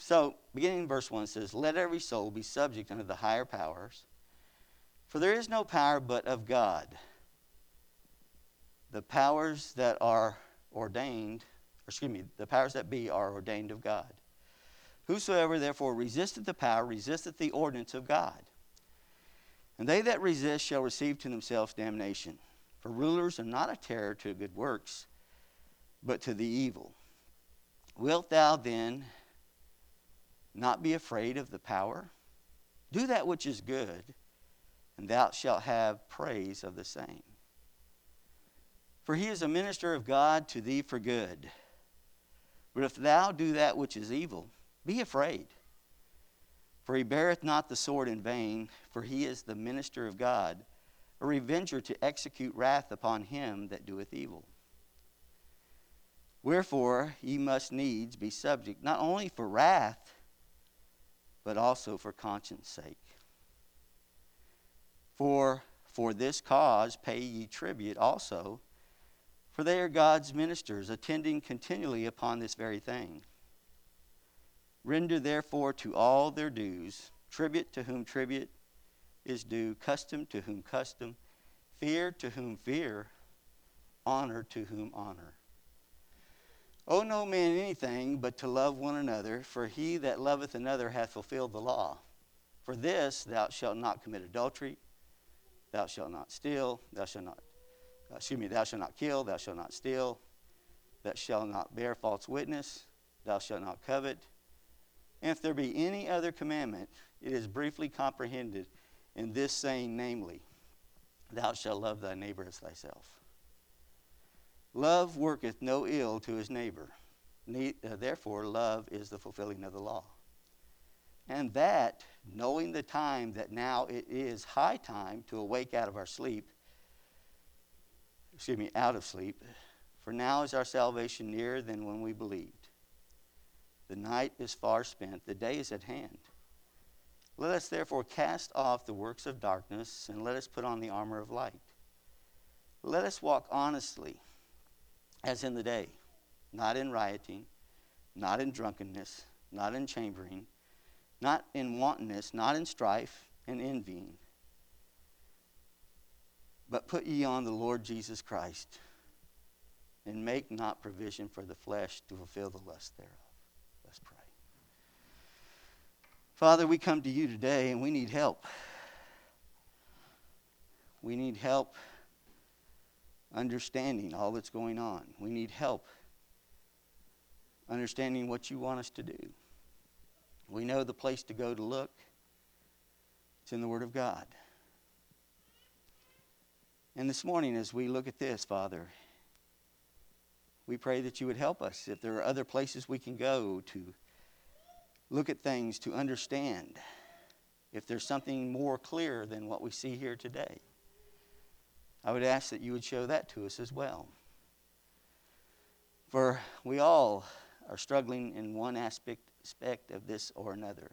So, beginning in verse 1 says, "Let every soul be subject unto the higher powers, for there is no power but of God. The powers that are ordained, the powers that be are ordained of God. Whosoever therefore resisteth the power, resisteth the ordinance of God. And they that resist shall receive to themselves damnation. For rulers are not a terror to good works, but to the evil. Wilt thou then not be afraid of the power? Do that which is good, and thou shalt have praise of the same. For he is a minister of God to thee for good. But if thou do that which is evil, be afraid. For he beareth not the sword in vain, for he is the minister of God, a revenger to execute wrath upon him that doeth evil. Wherefore ye must needs be subject, not only for wrath, but also for conscience sake. For this cause pay ye tribute also, for they are God's ministers, attending continually upon this very thing. Render therefore to all their dues, tribute to whom tribute is due, custom to whom custom, fear to whom fear, honor to whom honor. Owe no man anything but to love one another, for he that loveth another hath fulfilled the law. For this, thou shalt not commit adultery, thou shalt not steal, thou shalt not kill, thou shalt not steal, thou shalt not bear false witness, thou shalt not covet. And if there be any other commandment, it is briefly comprehended in this saying, namely, thou shalt love thy neighbor as thyself. Love worketh no ill to his neighbor. Therefore, love is the fulfilling of the law. And that, knowing the time that now it is high time to awake out of sleep, for now is our salvation nearer than when we believed. The night is far spent, the day is at hand. Let us therefore cast off the works of darkness, and let us put on the armor of light. Let us walk honestly, as in the day, not in rioting, not in drunkenness, not in chambering, not in wantonness, not in strife and envying. But put ye on the Lord Jesus Christ, and make not provision for the flesh to fulfill the lust thereof. Let's pray. Father, we come to you today and we need help. We need help understanding all that's going on. We need help understanding what you want us to do. We know the place to go to look. It's in the Word of God. And this morning, as we look at this, Father, we pray that you would help us. If there are other places we can go to look at things, to understand, if there's something more clear than what we see here today, I would ask that you would show that to us as well. For we all are struggling in one aspect of this or another.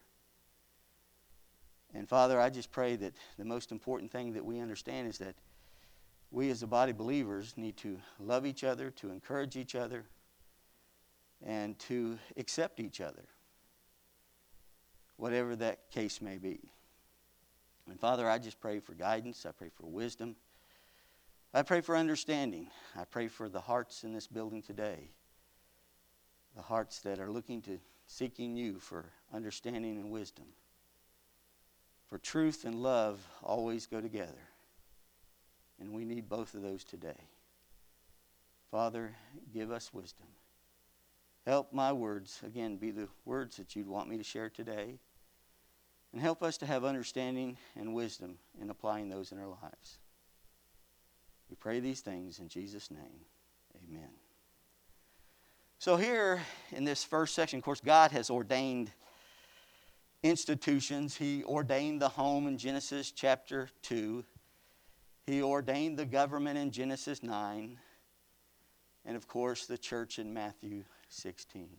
And Father, I just pray that the most important thing that we understand is that we as a body of believers need to love each other, to encourage each other, and to accept each other, whatever that case may be. And Father, I just pray for guidance. I pray for wisdom. I pray for understanding. I pray for the hearts in this building today, the hearts that are seeking you for understanding and wisdom. For truth and love always go together. And we need both of those today. Father, give us wisdom. Help my words, again, be the words that you'd want me to share today. And help us to have understanding and wisdom in applying those in our lives. We pray these things in Jesus' name. Amen. So here in this first section, of course, God has ordained institutions. He ordained the home in Genesis chapter 2. He ordained the government in Genesis 9. And, of course, the church in Matthew 16.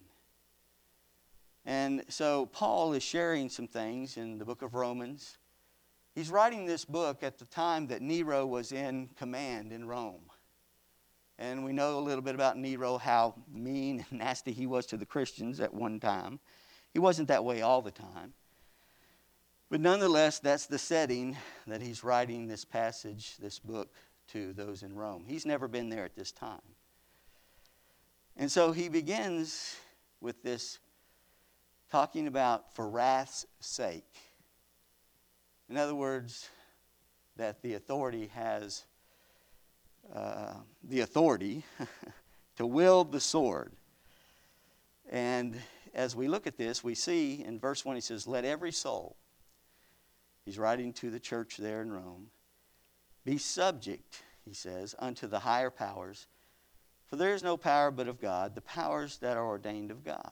And so Paul is sharing some things in the book of Romans. He's writing this book at the time that Nero was in command in Rome. And we know a little bit about Nero, how mean and nasty he was to the Christians at one time. He wasn't that way all the time. But nonetheless, that's the setting that he's writing this passage, this book, to those in Rome. He's never been there at this time. And so he begins with this talking about for wrath's sake. In other words, that the authority has the authority to wield the sword. And as we look at this, we see in verse 1 he says, let every soul, he's writing to the church there in Rome, be subject, he says, unto the higher powers. For there is no power but of God, the powers that are ordained of God.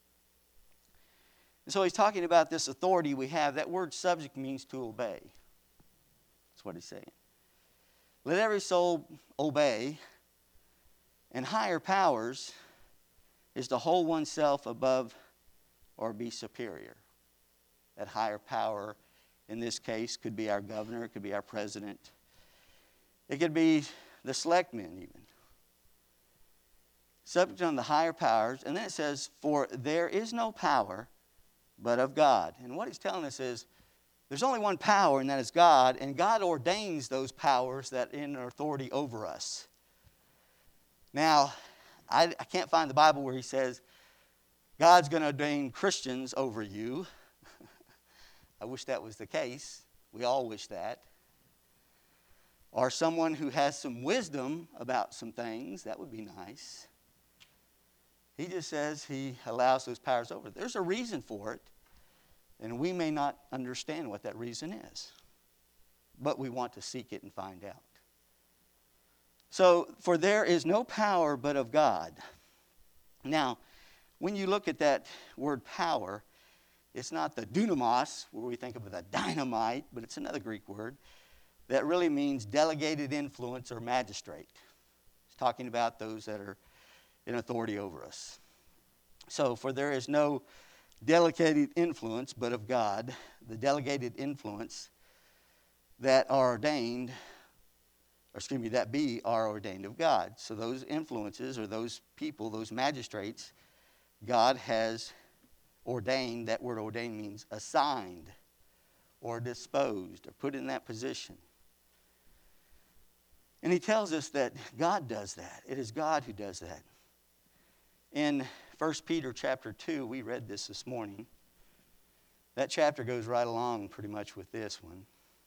And so he's talking about this authority we have. That word subject means to obey. That's what he's saying. Let every soul obey, and higher powers is to hold oneself above or be superior. That higher power, in this case, could be our governor, it could be our president. It could be the selectmen even. Subject on the higher powers. And then it says, for there is no power but of God. And what he's telling us is, there's only one power, and that is God. And God ordains those powers that in authority over us. Now, I can't find the Bible where he says, God's going to ordain Christians over you. I wish that was the case. We all wish that. Or someone who has some wisdom about some things. That would be nice. He just says he allows those powers over. There's a reason for it. And we may not understand what that reason is. But we want to seek it and find out. So, for there is no power but of God. Now, when you look at that word power, it's not the dunamos, where we think of the dynamite, but it's another Greek word that really means delegated influence or magistrate. It's talking about those that are in authority over us. So, for there is no delegated influence but of God, the delegated influence that are ordained, are ordained of God. So those influences or those people, those magistrates, God has ordained. That word ordained means assigned or disposed or put in that position. And he tells us that God does that. It is God who does that. In 1 Peter chapter 2, we read this morning. That chapter goes right along pretty much with this one.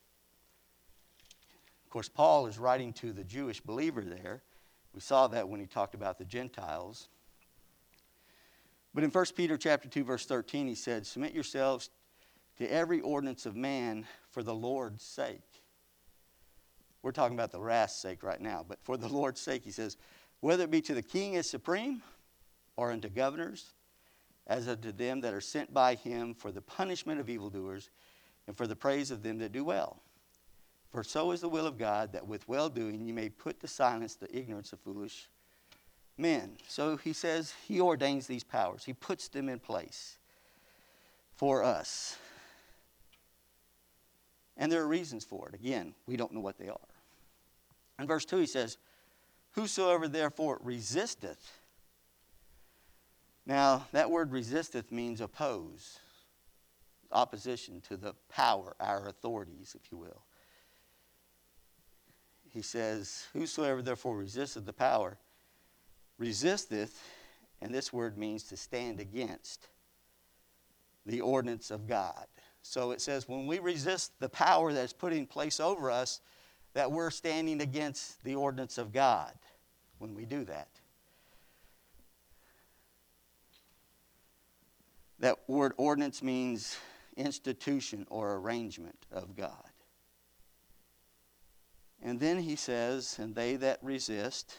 Of course, Paul is writing to the Jewish believer there. We saw that when he talked about the Gentiles. But in 1 Peter chapter 2, verse 13, he said, submit yourselves to every ordinance of man for the Lord's sake. We're talking about the wrath's sake right now. But for the Lord's sake, he says, whether it be to the king as supreme, or unto governors, as unto them that are sent by him for the punishment of evildoers, and for the praise of them that do well. For so is the will of God, that with well-doing you may put to silence the ignorance of foolish men. So he says he ordains these powers. He puts them in place for us. And there are reasons for it. Again, we don't know what they are. In verse 2 he says, whosoever therefore resisteth. Now, that word resisteth means oppose, opposition to the power, our authorities, if you will. He says, whosoever therefore resisteth the power, resisteth, and this word means to stand against the ordinance of God. So it says when we resist the power that's put in place over us, that we're standing against the ordinance of God when we do that. That word ordinance means institution or arrangement of God. And then he says, and they that resist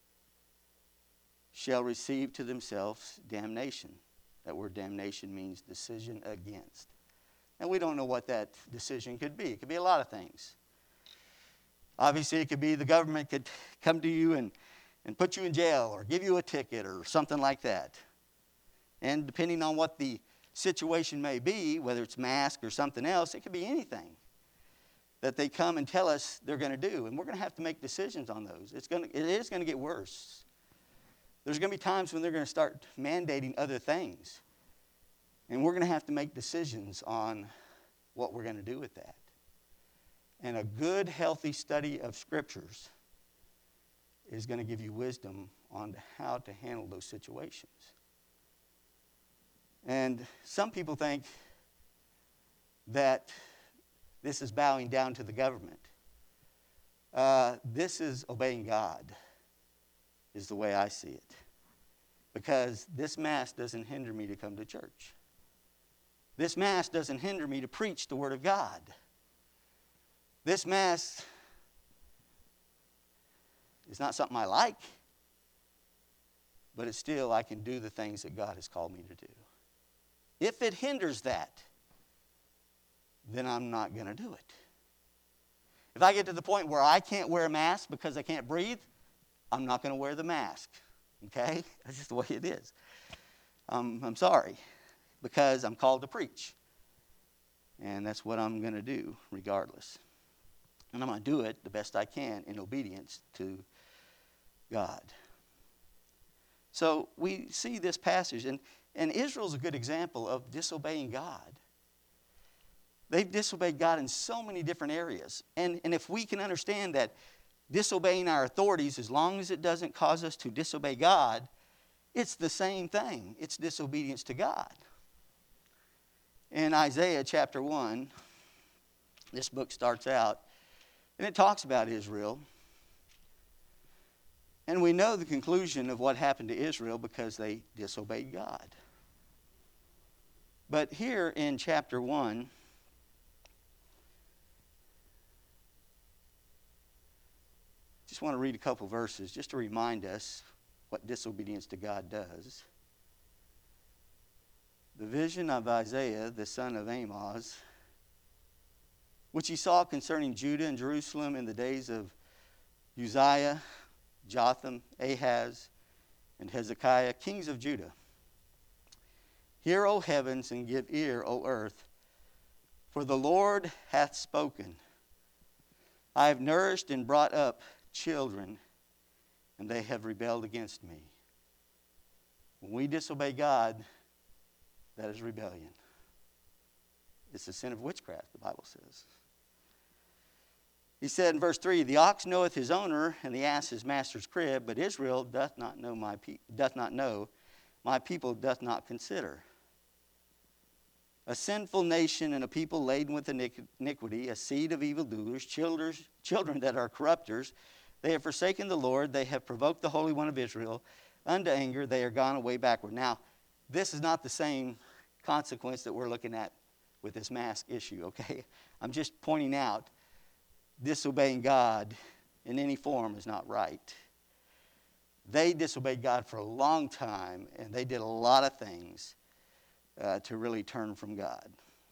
shall receive to themselves damnation. That word damnation means decision against. And we don't know what that decision could be. It could be a lot of things. Obviously, it could be the government could come to you and put you in jail or give you a ticket or something like that. And depending on what the situation may be, whether it's mask or something else, it could be anything that they come and tell us they're going to do. And we're going to have to make decisions on those. It is going to get worse. There's going to be times when they're going to start mandating other things. And we're going to have to make decisions on what we're going to do with that. And a good, healthy study of scriptures is going to give you wisdom on how to handle those situations. And some people think that this is bowing down to the government. This is obeying God, is the way I see it. Because this Mass doesn't hinder me to come to church. This Mass doesn't hinder me to preach the Word of God. This Mass is not something I like, but it's still, I can do the things that God has called me to do. If it hinders that, then I'm not going to do it. If I get to the point where I can't wear a mask because I can't breathe, I'm not going to wear the mask. Okay? That's just the way it is. I'm sorry, because I'm called to preach. And that's what I'm going to do regardless. And I'm going to do it the best I can in obedience to God. So we see this passage, and Israel's a good example of disobeying God. They've disobeyed God in so many different areas. And if we can understand that disobeying our authorities, as long as it doesn't cause us to disobey God, it's the same thing. It's disobedience to God. In Isaiah chapter 1, this book starts out, and it talks about Israel. And we know the conclusion of what happened to Israel because they disobeyed God. But here in chapter 1, just want to read a couple verses just to remind us what disobedience to God does. The vision of Isaiah, the son of Amoz, which he saw concerning Judah and Jerusalem in the days of Uzziah, Jotham, Ahaz, and Hezekiah, kings of Judah. Hear, O heavens, and give ear, O earth, for the Lord hath spoken. I have nourished and brought up children, and they have rebelled against me. When we disobey God, that is rebellion. It's the sin of witchcraft, the Bible says. He said in verse 3, the ox knoweth his owner, and the ass his master's crib, but Israel doth not know, my people doth not consider. A sinful nation and a people laden with iniquity, a seed of evildoers, children that are corrupters. They have forsaken the Lord. They have provoked the Holy One of Israel unto anger. They are gone away backward. Now, this is not the same consequence that we're looking at with this mask issue, okay? I'm just pointing out disobeying God in any form is not right. They disobeyed God for a long time, and they did a lot of things to really turn from God.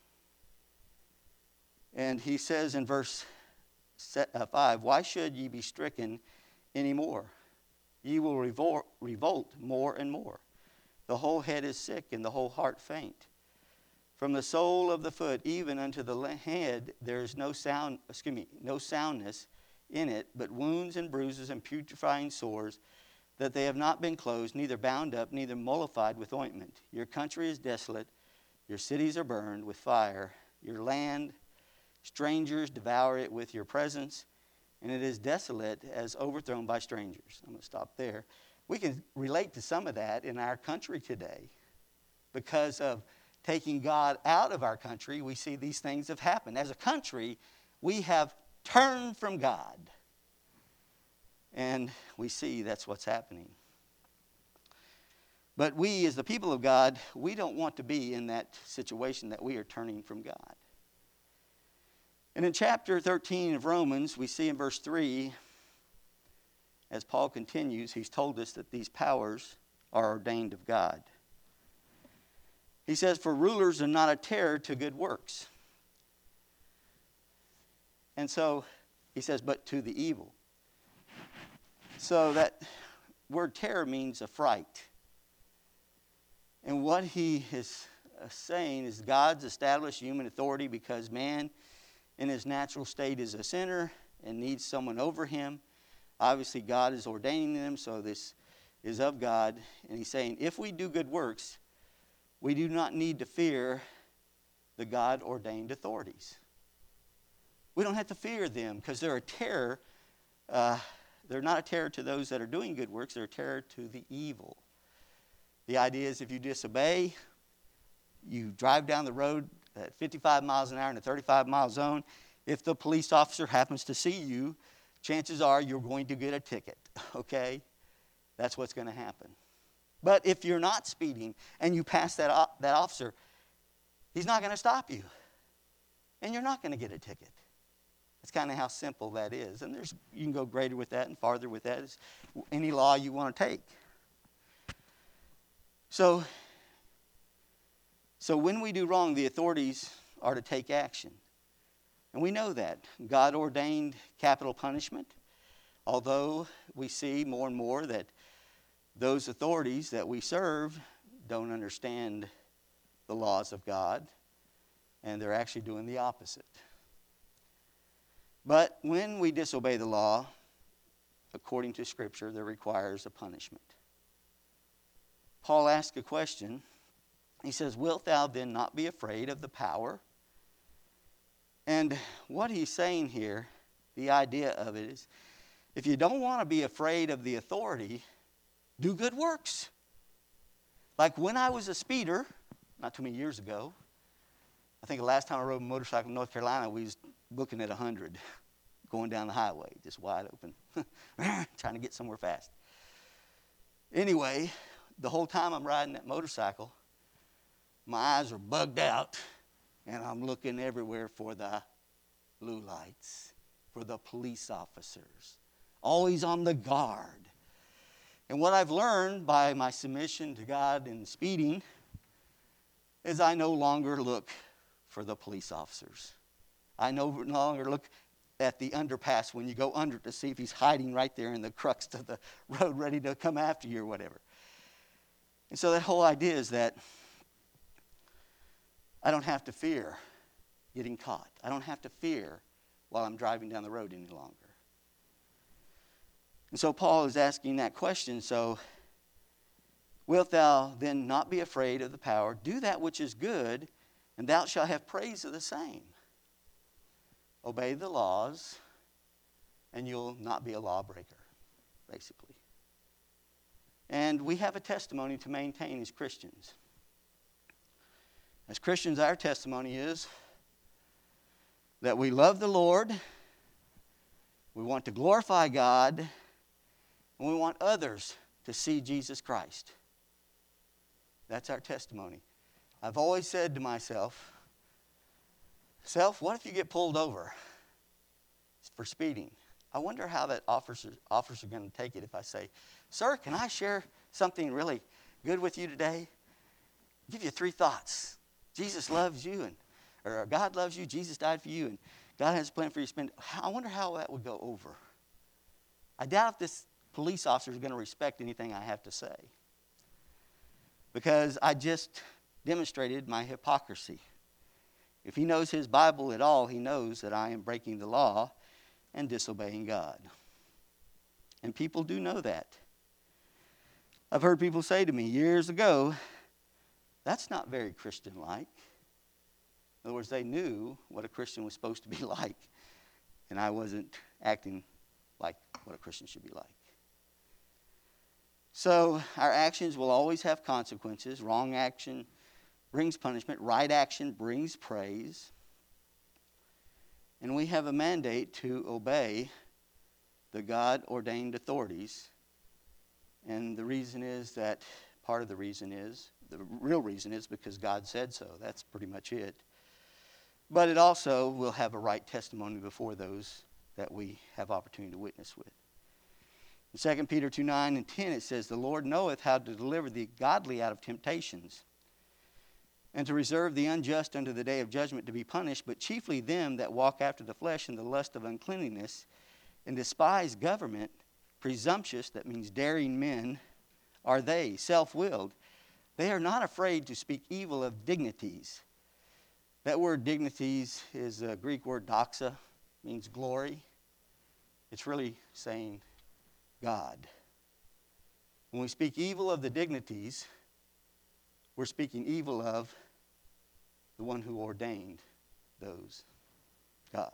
And he says in verse 5, why should ye be stricken any more? Ye will revolt more and more. The whole head is sick, and the whole heart faint. From the sole of the foot even unto the head there is no soundness in it, but wounds and bruises and putrefying sores, that they have not been closed, neither bound up, neither mollified with ointment. Your country is desolate, your cities are burned with fire, your land, strangers devour it with your presence, and it is desolate as overthrown by strangers. I'm going to stop there. We can relate to some of that in our country today. Because of taking God out of our country, we see these things have happened. As a country, we have turned from God. And we see that's what's happening. But we, as the people of God, we don't want to be in that situation that we are turning from God. And in chapter 13 of Romans, we see in verse 3, as Paul continues, he's told us that these powers are ordained of God. He says, for rulers are not a terror to good works. And so he says, but to the evil. So that word terror means a fright. And what he is saying is God's established human authority because man in his natural state is a sinner and needs someone over him. Obviously, God is ordaining them, so this is of God. And he's saying, if we do good works, we do not need to fear the God-ordained authorities. We don't have to fear them because they're a terror. They're not a terror to those that are doing good works. They're a terror to the evil. The idea is if you disobey, you drive down the road at 55 miles an hour in a 35-mile zone, if the police officer happens to see you, chances are you're going to get a ticket, okay? That's what's going to happen. But if you're not speeding and you pass that officer, he's not going to stop you. And you're not going to get a ticket. That's kind of how simple that is. And you can go greater with that and farther with that. It's any law you want to take. So when we do wrong, the authorities are to take action. And we know that. God ordained capital punishment. Although we see more and more that those authorities that we serve don't understand the laws of God, and they're actually doing the opposite. But when we disobey the law, according to Scripture, there requires a punishment. Paul asks a question. He says, "Wilt thou then not be afraid of the power?" And what he's saying here, the idea of it is, if you don't want to be afraid of the authority, do good works. Like when I was a speeder, not too many years ago, I think the last time I rode a motorcycle in North Carolina, we was looking at 100 going down the highway, just wide open, trying to get somewhere fast. Anyway, the whole time I'm riding that motorcycle, my eyes are bugged out, and I'm looking everywhere for the blue lights, for the police officers, always on the guard. And what I've learned by my submission to God and speeding is I no longer look for the police officers. I no longer look at the underpass when you go under to see if he's hiding right there in the crux of the road ready to come after you or whatever. And so that whole idea is that I don't have to fear getting caught. I don't have to fear while I'm driving down the road any longer. And so Paul is asking that question. So, wilt thou then not be afraid of the power? Do that which is good, and thou shalt have praise of the same. Obey the laws, and you'll not be a lawbreaker, basically. And we have a testimony to maintain as Christians. As Christians, our testimony is that we love the Lord, we want to glorify God, and we want others to see Jesus Christ. That's our testimony. I've always said to myself, what if you get pulled over for speeding? I wonder how that officer are going to take it if I say, "Sir, can I share something really good with you today?" I'll give you 3 thoughts. Jesus loves you, or God loves you, Jesus died for you, and God has a plan for you to spend. I wonder how that would go over. I doubt if this police officer is going to respect anything I have to say, because I just demonstrated my hypocrisy. If he knows his Bible at all, he knows that I am breaking the law and disobeying God. And people do know that. I've heard people say to me years ago, "That's not very Christian-like." In other words, they knew what a Christian was supposed to be like, and I wasn't acting like what a Christian should be like. So our actions will always have consequences. Wrong action brings punishment. Right action brings praise. And we have a mandate to obey the God-ordained authorities. And the reason is that, part of the reason is, the real reason is because God said so. That's pretty much it. But it also will have a right testimony before those that we have opportunity to witness with. In 2 Peter 2:9 and 10, it says, "The Lord knoweth how to deliver the godly out of temptations, and to reserve the unjust unto the day of judgment to be punished, but chiefly them that walk after the flesh in the lust of uncleanness, and despise government, presumptuous," that means daring men, "are they, self-willed. They are not afraid to speak evil of dignities." That word dignities is a Greek word doxa, means glory. It's really saying God. When we speak evil of the dignities, we're speaking evil of the one who ordained those, God.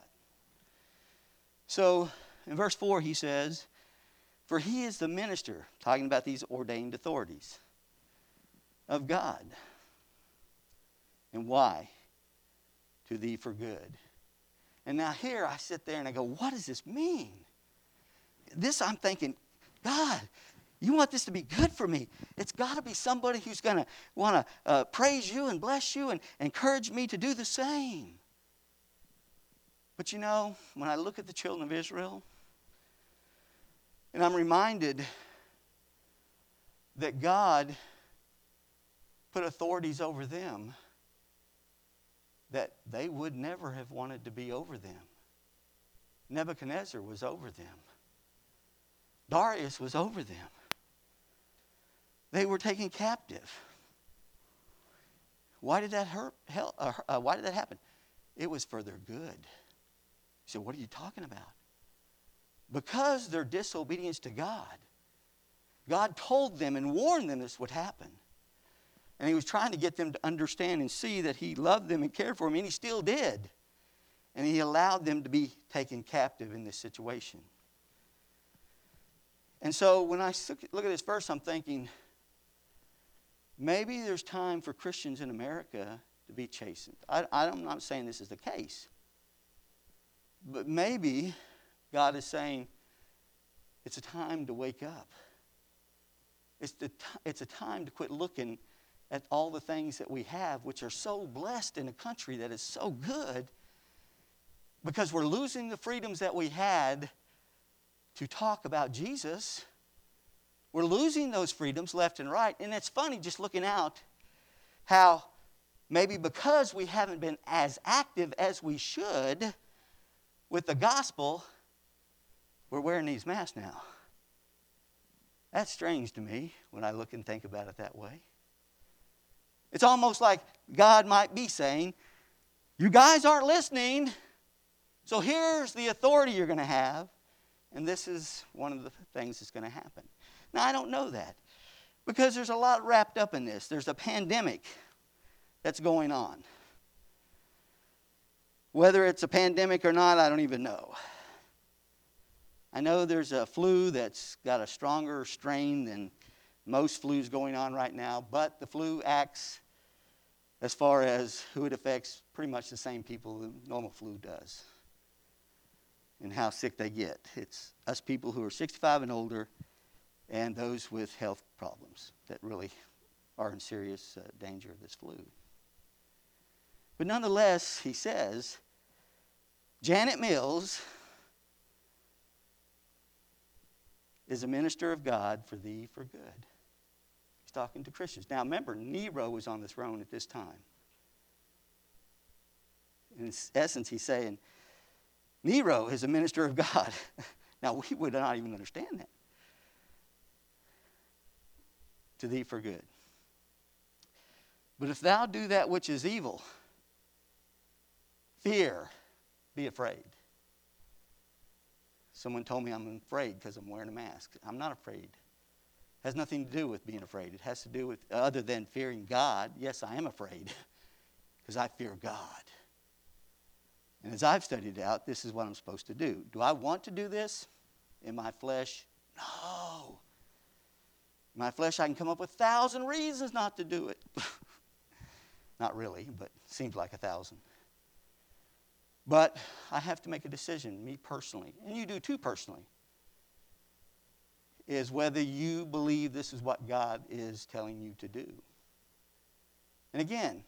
So in verse 4 he says, for he is the minister, talking about these ordained authorities of God. And why? To thee for good. And now here I sit there and I go, what does this mean? This I'm thinking, God, you want this to be good for me. It's got to be somebody who's going to want to praise you and bless you and encourage me to do the same. But you know, when I look at the children of Israel, and I'm reminded that God put authorities over them that they would never have wanted to be over them. Nebuchadnezzar was over them. Darius was over them. They were taken captive. Why did that why did that happen? It was for their good. You say, what are you talking about? Because their disobedience to God, God told them and warned them this would happen. And he was trying to get them to understand and see that he loved them and cared for them, and he still did. And he allowed them to be taken captive in this situation. And so when I look at this verse, I'm thinking, maybe there's time for Christians in America to be chastened. I'm not saying this is the case. But maybe God is saying, it's a time to wake up. It's a time to quit looking at all the things that we have, which are so blessed in a country that is so good, because we're losing the freedoms that we had to talk about Jesus. We're losing those freedoms left and right. And it's funny just looking out how maybe because we haven't been as active as we should with the gospel, we're wearing these masks now. That's strange to me when I look and think about it that way. It's almost like God might be saying, you guys aren't listening, so here's the authority you're going to have, and this is one of the things that's going to happen. Now, I don't know that, because there's a lot wrapped up in this. There's a pandemic that's going on. Whether it's a pandemic or not, I don't even know. I know there's a flu that's got a stronger strain than most flus going on right now, but the flu acts, as far as who it affects, pretty much the same people the normal flu does and how sick they get. It's us people who are 65 and older and those with health problems that really are in serious danger of this flu. But nonetheless, he says, Janet Mills is a minister of God for thee for good. He's talking to Christians. Now remember, Nero was on the throne at this time. In essence, he's saying, Nero is a minister of God. Now, we would not even understand that. To thee for good. But if thou do that which is evil, fear, be afraid. Someone told me I'm afraid because I'm wearing a mask. I'm not afraid. It has nothing to do with being afraid. It has to do with, other than fearing God, yes, I am afraid because I fear God. And as I've studied it out, this is what I'm supposed to do. Do I want to do this in my flesh? No. In my flesh, I can come up with 1,000 reasons not to do it. Not really, but seems like 1,000. But I have to make a decision, me personally, and you do too personally, is whether you believe this is what God is telling you to do. And again,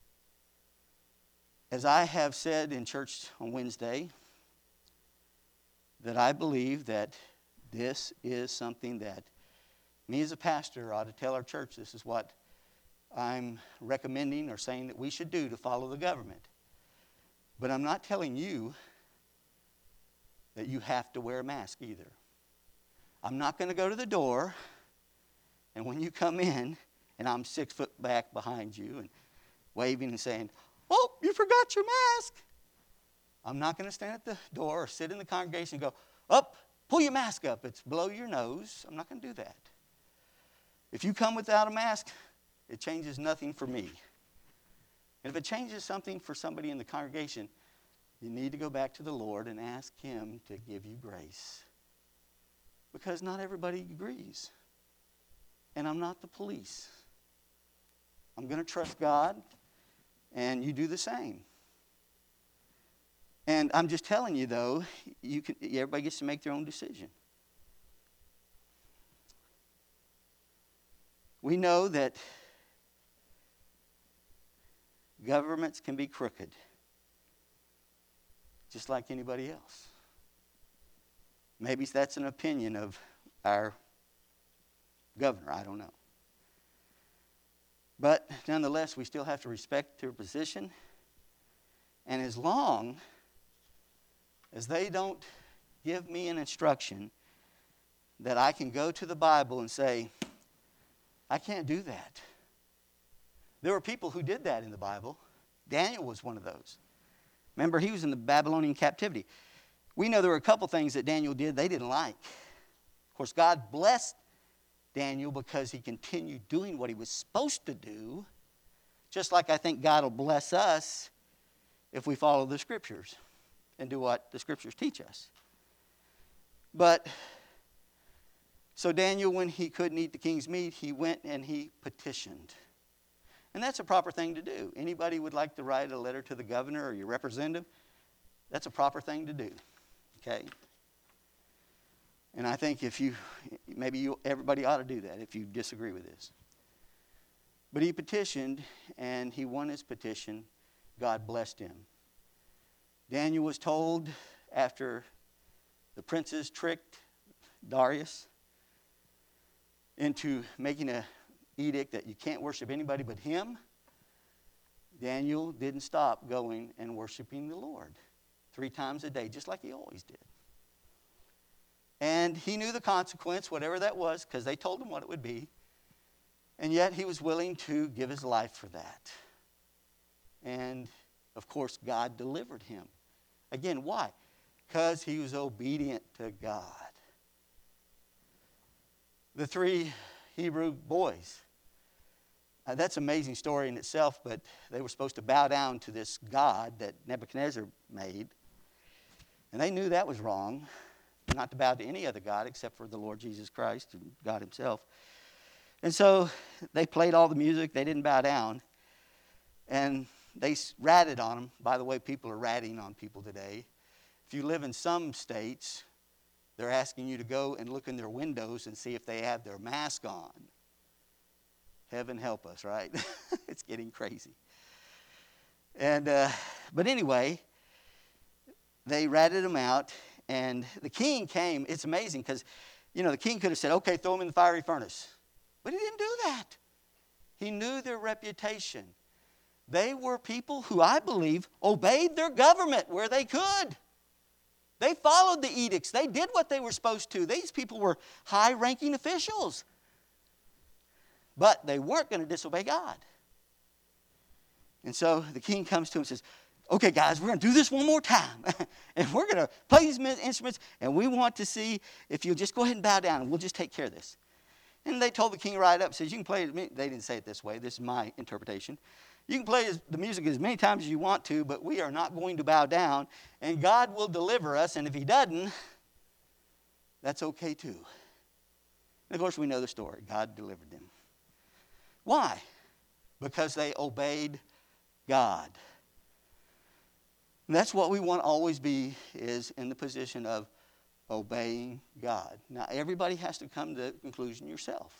as I have said in church on Wednesday, that I believe that this is something that me as a pastor ought to tell our church this is what I'm recommending or saying that we should do to follow the government. But I'm not telling you that you have to wear a mask either. I'm not going to go to the door, and when you come in, and I'm 6 foot back behind you and waving and saying, oh, you forgot your mask. I'm not going to stand at the door or sit in the congregation and go, up, pull your mask up. It's below your nose. I'm not going to do that. If you come without a mask, It changes nothing for me. And if it changes something for somebody in the congregation, you need to go back to the Lord and ask Him to give you grace. Because not everybody agrees. And I'm not the police. I'm going to trust God, and you do the same. And I'm just telling you, though, everybody gets to make their own decision. We know that governments can be crooked, just like anybody else. Maybe that's an opinion of our governor, I don't know. But nonetheless, we still have to respect their position. And as long as they don't give me an instruction that I can go to the Bible and say, I can't do that. There were people who did that in the Bible. Daniel was one of those. Remember, he was in the Babylonian captivity. We know there were a couple things that Daniel did they didn't like. Of course, God blessed Daniel because he continued doing what he was supposed to do, just like I think God will bless us if we follow the Scriptures and do what the Scriptures teach us. But, so Daniel, when he couldn't eat the king's meat, he went and he petitioned. And that's a proper thing to do. Anybody would like to write a letter to the governor or your representative, that's a proper thing to do. Okay? And I think everybody ought to do that if you disagree with this. But he petitioned, and he won his petition. God blessed him. Daniel was told after the princes tricked Darius into making an edict that you can't worship anybody but him, Daniel didn't stop going and worshiping the Lord 3 times a day, just like he always did. And he knew the consequence, whatever that was, because they told him what it would be. And yet he was willing to give his life for that. And, of course, God delivered him. Again, why? Because he was obedient to God. The 3 Hebrew boys. That's an amazing story in itself, but they were supposed to bow down to this god that Nebuchadnezzar made. And they knew that was wrong. Not to bow to any other god except for the Lord Jesus Christ and God himself. And so they played all the music. They didn't bow down. And they ratted on them. By the way, people are ratting on people today. If you live in some states, they're asking you to go and look in their windows and see if they have their mask on. Heaven help us, right? It's getting crazy. And but anyway, they ratted them out. And the king came. It's amazing because, the king could have said, okay, throw them in the fiery furnace. But he didn't do that. He knew their reputation. They were people who, I believe, obeyed their government where they could. They followed the edicts. They did what they were supposed to. These people were high-ranking officials. But they weren't going to disobey God. And so the king comes to him and says, okay, guys, we're going to do this one more time. And we're going to play these instruments, and we want to see if you'll just go ahead and bow down, and we'll just take care of this. And they told the king right up, says, you can play it. They didn't say it this way. This is my interpretation. You can play the music as many times as you want to, but we are not going to bow down, and God will deliver us. And if he doesn't, that's okay too. And of course, we know the story. God delivered them. Why? Because they obeyed God. And that's what we want to always be, is in the position of obeying God. Now, everybody has to come to the conclusion yourself.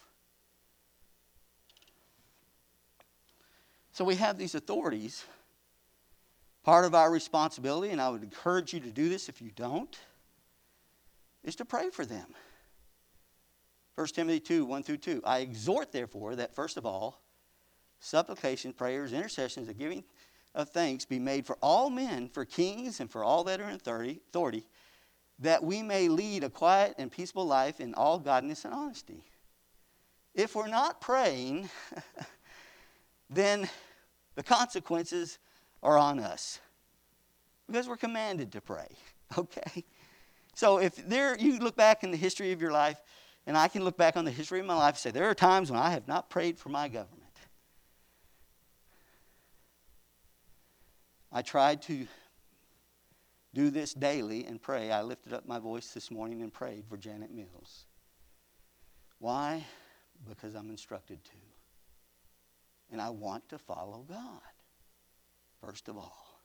So we have these authorities. Part of our responsibility, and I would encourage you to do this if you don't, is to pray for them. 1 Timothy 2, 1-2. I exhort, therefore, that first of all, supplication, prayers, intercessions, and giving of thanks be made for all men, for kings, and for all that are in authority, that we may lead a quiet and peaceable life in all godliness and honesty. If we're not praying, then the consequences are on us. Because we're commanded to pray, okay? So if you look back in the history of your life, and I can look back on the history of my life and say, there are times when I have not prayed for my government. I tried to do this daily and pray. I lifted up my voice this morning and prayed for Janet Mills. Why? Because I'm instructed to. And I want to follow God, first of all.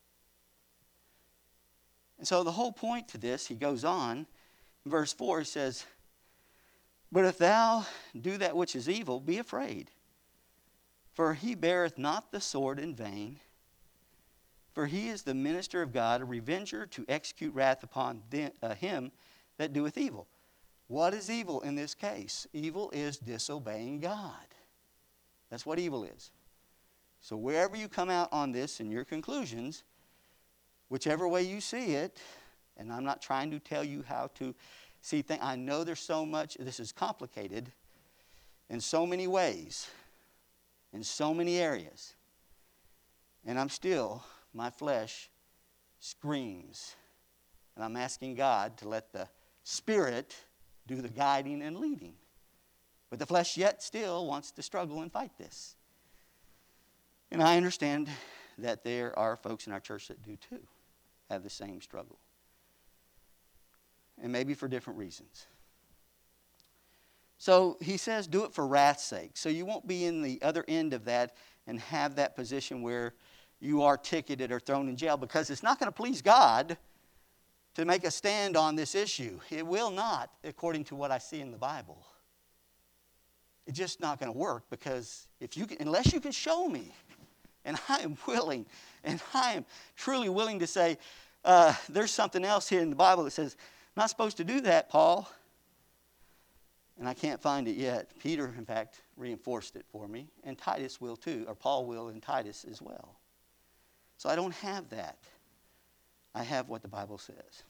And so the whole point to this, he goes on, in verse 4, he says, "But if thou do that which is evil, be afraid. For he beareth not the sword in vain. For he is the minister of God, a revenger to execute wrath upon him that doeth evil." What is evil in this case? Evil is disobeying God. That's what evil is. So wherever you come out on this in your conclusions, whichever way you see it, and I'm not trying to tell you how to see things. I know there's so much, this is complicated in so many ways, in so many areas. And my flesh screams. And I'm asking God to let the Spirit do the guiding and leading. But the flesh yet still wants to struggle and fight this. And I understand that there are folks in our church that do too, have the same struggle. And maybe for different reasons. So he says, do it for wrath's sake. So you won't be in the other end of that and have that position where you are ticketed or thrown in jail, because it's not going to please God to make a stand on this issue. It will not, according to what I see in the Bible. It's just not going to work, because unless you can show me, and I am willing, and I am truly willing to say, there's something else here in the Bible that says, I'm not supposed to do that, Paul. And I can't find it yet. Peter, in fact, reinforced it for me, and Titus will too, or Paul will and Titus as well. So I don't have that. I have what the Bible says.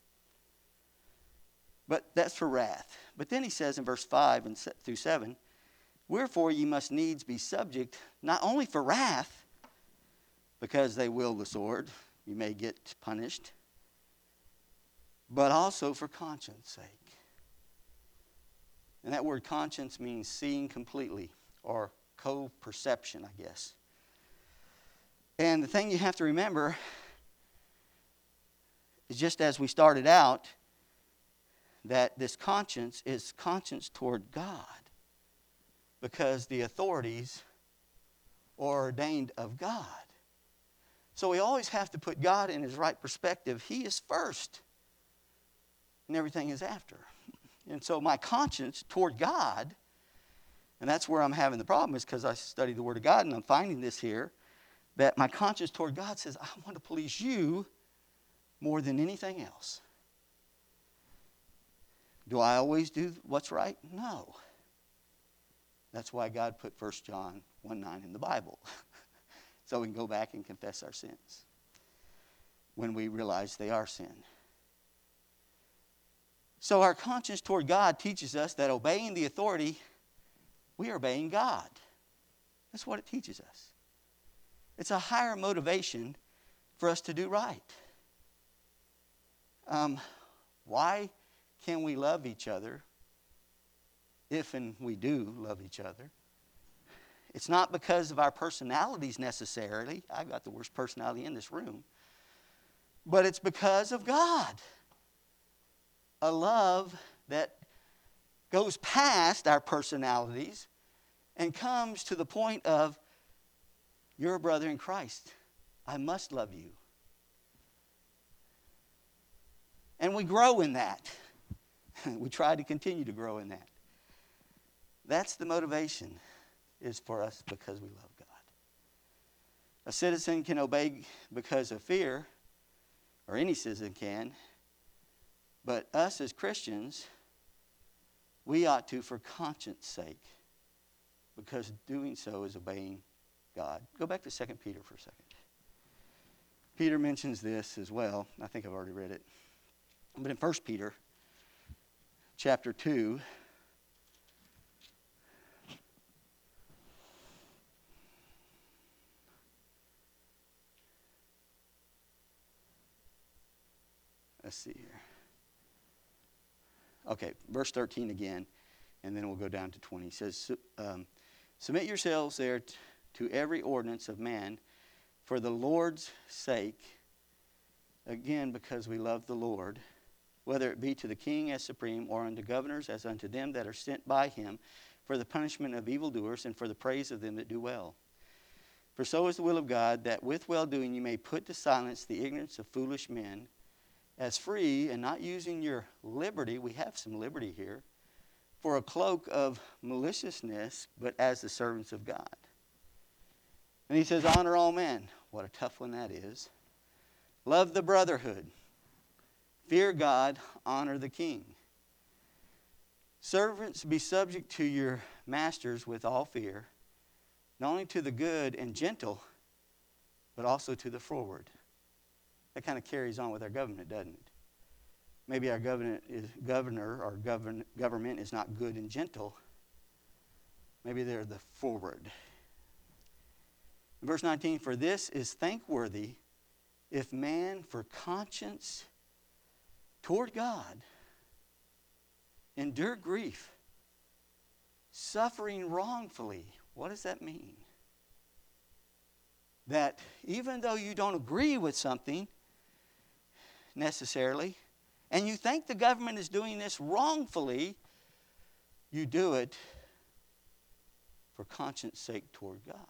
But that's for wrath. But then he says in verse 5 and through 7, "Wherefore ye must needs be subject, not only for wrath, because they wield the sword, you may get punished, but also for conscience sake." And that word conscience means seeing completely, or co-perception, I guess. And the thing you have to remember is, just as we started out, that this conscience is conscience toward God, because the authorities are ordained of God. So we always have to put God in his right perspective. He is first, and everything is after. And so my conscience toward God, and that's where I'm having the problem, is because I study the Word of God, and I'm finding this here, that my conscience toward God says, I want to please you more than anything else. Do I always do what's right? No. That's why God put 1 John 1:9 in the Bible. So we can go back and confess our sins when we realize they are sin. So our conscience toward God teaches us that obeying the authority, we are obeying God. That's what it teaches us. It's a higher motivation for us to do right. Why can we love each other if and we do love each other? It's not because of our personalities necessarily. I've got the worst personality in this room. But it's because of God. A love that goes past our personalities and comes to the point of, you're a brother in Christ. I must love you. And we grow in that. We try to continue to grow in that. That's the motivation, is for us because we love God. A citizen can obey because of fear, or any citizen can, but us as Christians, we ought to for conscience sake, because doing so is obeying God. Go back to 2 Peter for a second. Peter mentions this as well. I think I've already read it. But in 1 Peter chapter 2, let's see here. Okay, verse 13 again, and then we'll go down to 20. It says, submit yourselves there to every ordinance of man for the Lord's sake, again, because we love the Lord, whether it be to the king as supreme, or unto governors as unto them that are sent by him, for the punishment of evildoers, and for the praise of them that do well. For so is the will of God, that with well-doing you may put to silence the ignorance of foolish men, as free, and not using your liberty — we have some liberty here — for a cloak of maliciousness, but as the servants of God. And he says, honor all men. What a tough one that is. Love the brotherhood. Fear God, honor the king. Servants, be subject to your masters with all fear, not only to the good and gentle, but also to the froward. That kind of carries on with our government, doesn't it? Maybe our government is not good and gentle. Maybe they're the froward. Verse 19, for this is thankworthy if man for conscience toward God endure grief, suffering wrongfully. What does that mean? That even though you don't agree with something necessarily, and you think the government is doing this wrongfully, you do it for conscience sake toward God.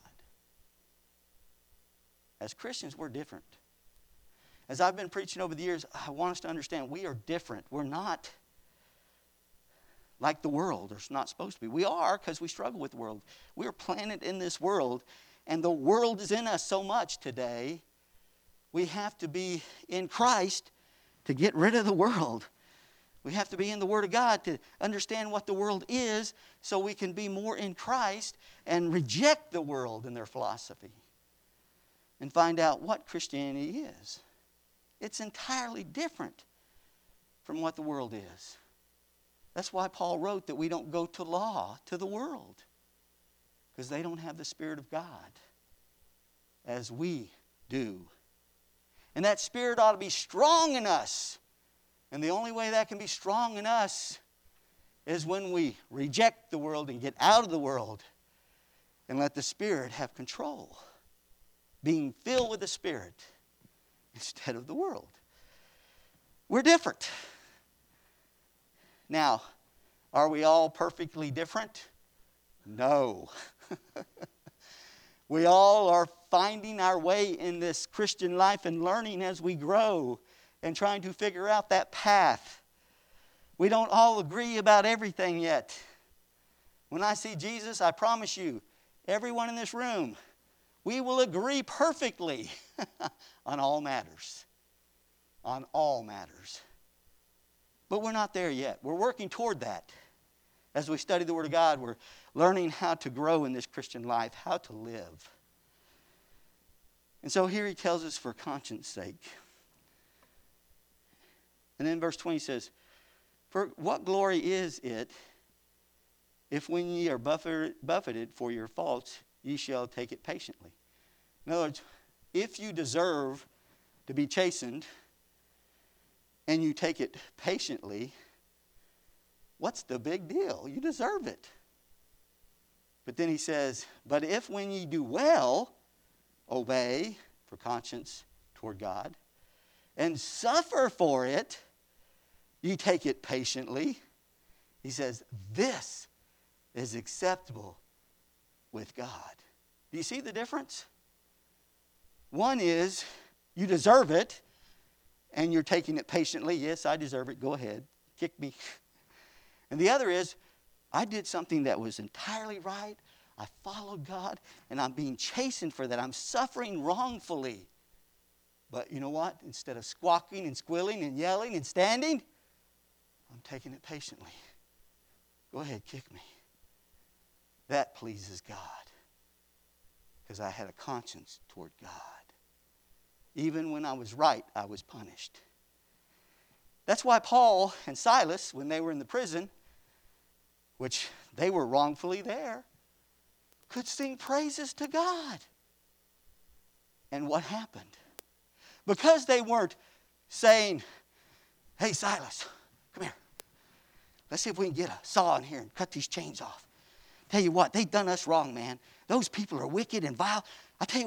As Christians, we're different. As I've been preaching over the years, I want us to understand we are different. We're not like the world. It's not supposed to be. We are, because we struggle with the world. We are planted in this world, and the world is in us so much today. We have to be in Christ to get rid of the world. We have to be in the Word of God to understand what the world is, so we can be more in Christ and reject the world and their philosophy and find out what Christianity is. It's entirely different from what the world is. That's why Paul wrote that we don't go to law to the world, because they don't have the Spirit of God as we do. And that Spirit ought to be strong in us. And the only way that can be strong in us is when we reject the world and get out of the world and let the Spirit have control. Being filled with the Spirit instead of the world. We're different. Now, are we all perfectly different? No. We all are finding our way in this Christian life and learning as we grow and trying to figure out that path. We don't all agree about everything yet. When I see Jesus, I promise you, everyone in this room, we will agree perfectly on all matters. On all matters. But we're not there yet. We're working toward that. As we study the Word of God, we're learning how to grow in this Christian life, how to live. And so here he tells us for conscience sake. And then verse 20 says, for what glory is it if when ye are buffeted for your faults, ye shall take it patiently? In other words, if you deserve to be chastened and you take it patiently, what's the big deal? You deserve it. But then he says, but if when ye do well, obey for conscience toward God, and suffer for it, ye take it patiently. He says, this is acceptable with God. Do you see the difference? One is, you deserve it, and you're taking it patiently. Yes, I deserve it. Go ahead. Kick me. And the other is, I did something that was entirely right. I followed God, and I'm being chastened for that. I'm suffering wrongfully. But you know what? Instead of squawking and squealing and yelling and standing, I'm taking it patiently. Go ahead, kick me. That pleases God, because I had a conscience toward God. Even when I was right, I was punished. That's why Paul and Silas, when they were in the prison, which they were wrongfully there, could sing praises to God. And what happened? Because they weren't saying, hey, Silas, come here. Let's see if we can get a saw in here and cut these chains off. Tell you what, they've done us wrong, man. Those people are wicked and vile. I tell you what,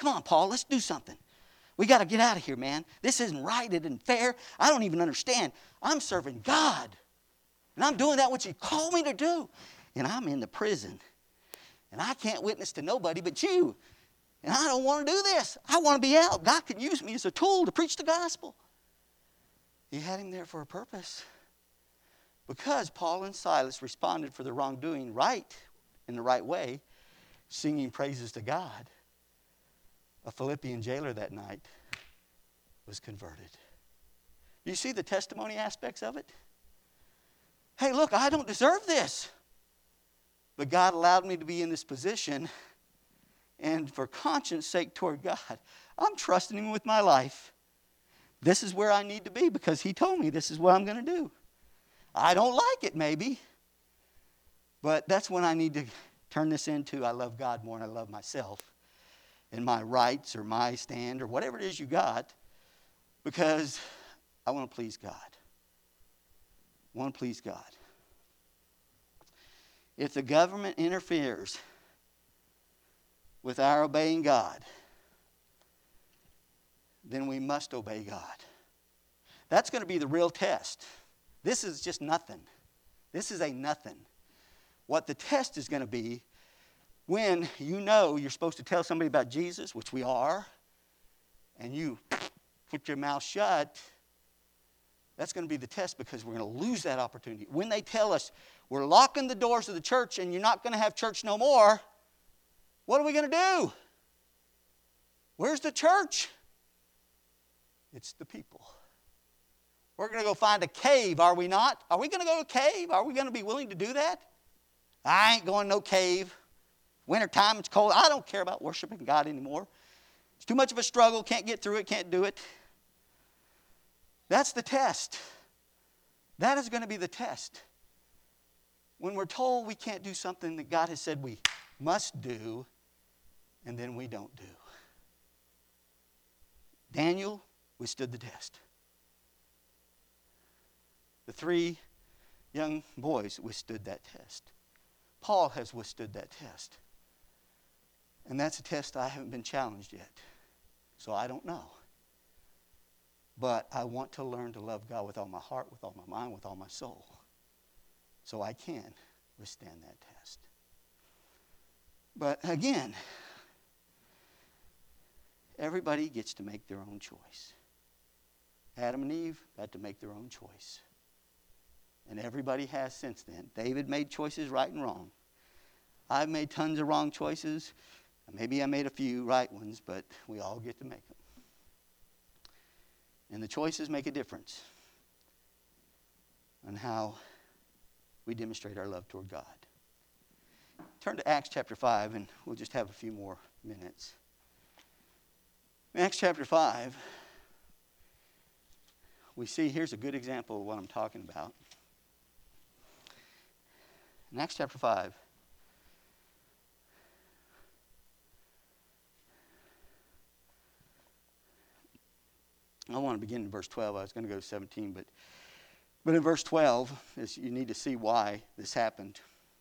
Come on, Paul, let's do something. We got to get out of here, man. This isn't right. It isn't fair. I don't even understand. I'm serving God. And I'm doing that which He called me to do. And I'm in the prison. And I can't witness to nobody but you. And I don't want to do this. I want to be out. God can use me as a tool to preach the gospel. He had him there for a purpose. Because Paul and Silas responded for the wrongdoing right, in the right way, singing praises to God, a Philippian jailer that night was converted. You see the testimony aspects of it? Hey, look, I don't deserve this. But God allowed me to be in this position. And for conscience sake toward God, I'm trusting Him with my life. This is where I need to be because He told me this is what I'm going to do. I don't like it maybe. But that's when I need to turn this into I love God more than I love myself. And my rights or my stand or whatever it is you got. Because I want to please God. I want to please God. If the government interferes with our obeying God, then we must obey God. That's going to be the real test. This is just nothing. This is a nothing. What the test is going to be when you know you're supposed to tell somebody about Jesus, which we are, and you put your mouth shut, that's going to be the test because we're going to lose that opportunity. When they tell us we're locking the doors of the church and you're not going to have church no more, what are we going to do? Where's the church? It's the people. We're going to go find a cave, are we not? Are we going to go to a cave? Are we going to be willing to do that? I ain't going to no cave. Wintertime, it's cold. I don't care about worshiping God anymore. It's too much of a struggle. Can't get through it. Can't do it. That's the test. That is going to be the test. When we're told we can't do something that God has said we must do, and then we don't do. Daniel withstood the test. The 3 young boys withstood that test. Paul has withstood that test. And that's a test I haven't been challenged yet. So I don't know. But I want to learn to love God with all my heart, with all my mind, with all my soul. So I can withstand that test. But again, everybody gets to make their own choice. Adam and Eve had to make their own choice. And everybody has since then. David made choices right and wrong. I've made tons of wrong choices. Maybe I made a few right ones, but we all get to make them. And the choices make a difference on how we demonstrate our love toward God. Turn to Acts chapter 5, and we'll just have a few more minutes. In Acts chapter 5, we see here's a good example of what I'm talking about. In Acts chapter 5, I want to begin in verse 12. I was going to go to 17, but in verse 12, you need to see why this happened.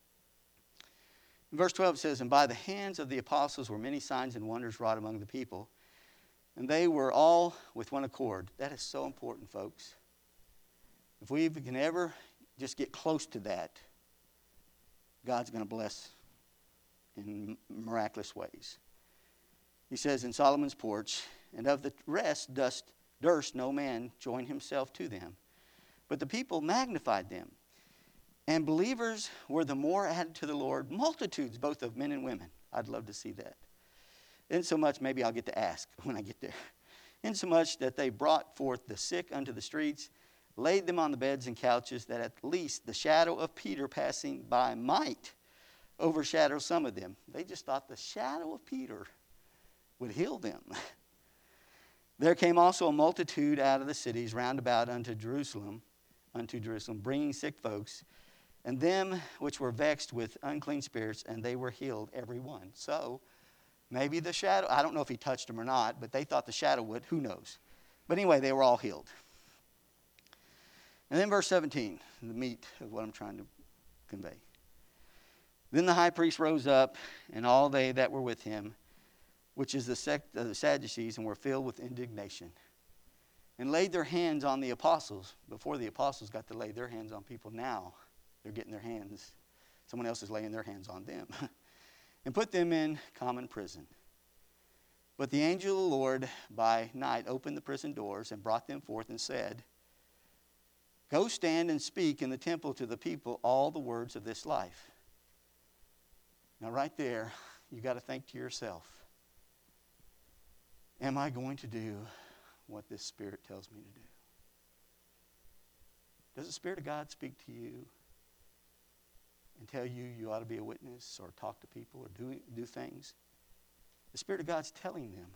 In verse 12 it says, "And by the hands of the apostles were many signs and wonders wrought among the people, and they were all with one accord." That is so important, folks. If we can ever just get close to that, God's going to bless in miraculous ways. He says, "In Solomon's porch, and of the rest durst no man join himself to them. But the people magnified them. And believers were the more added to the Lord, multitudes both of men and women." I'd love to see that. Insomuch, maybe I'll get to ask when I get there. "Insomuch that they brought forth the sick unto the streets, laid them on the beds and couches, that at least the shadow of Peter passing by might overshadow some of them." They just thought the shadow of Peter would heal them. "There came also a multitude out of the cities round about unto Jerusalem, bringing sick folks, and them which were vexed with unclean spirits, and they were healed every one." So maybe the shadow, I don't know if he touched them or not, but they thought the shadow would, who knows. But anyway, they were all healed. And then verse 17, the meat of what I'm trying to convey. "Then the high priest rose up, and all they that were with him, which is the sect of the Sadducees, and were filled with indignation, and laid their hands on the apostles. Before the apostles got to lay their hands on people, now they're getting their hands. Someone else is laying their hands on them. And put them in common prison. But the angel of the Lord by night opened the prison doors and brought them forth and said, Go stand and speak in the temple to the people all the words of this life. Now right there, you got to think to yourself, am I going to do what this Spirit tells me to do? Does the Spirit of God speak to you and tell you you ought to be a witness or talk to people or do things? The Spirit of God's telling them.